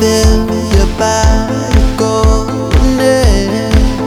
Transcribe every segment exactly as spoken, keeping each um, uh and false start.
feel your body golden.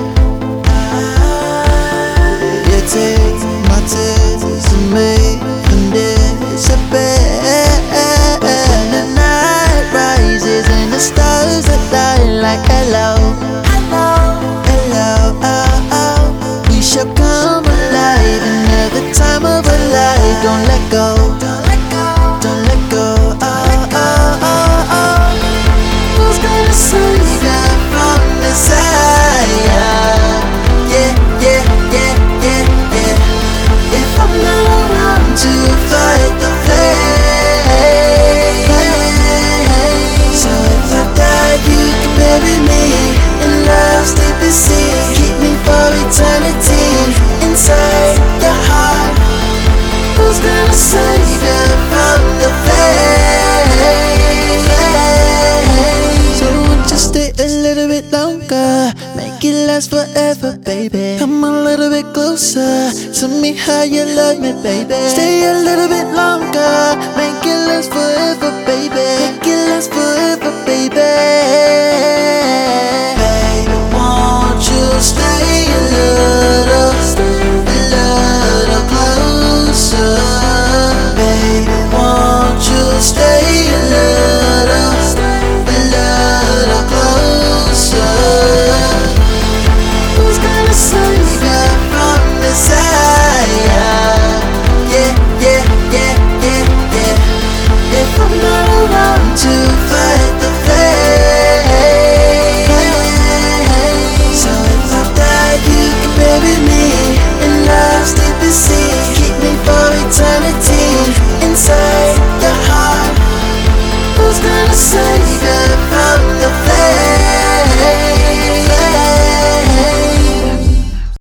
You take my tears and make them disappear. When the night rises and the stars are dying like hello, hello, hello, oh, oh. We shall come alive another time of our life. Don't let go, don't let go, don't let go, oh, oh, oh, oh. Who's gonna save you from desire? Yeah, yeah, yeah, yeah, yeah. If I'm not around to fight the flame, so if I die, you can bury me in love's deepest sea. Keep me for eternity inside your heart. Who's gonna save you from the flame? So won't you stay a little bit longer? Make it last forever, baby. Come a little bit closer. Tell me how you love me, baby. Stay a little bit longer. Make it last forever,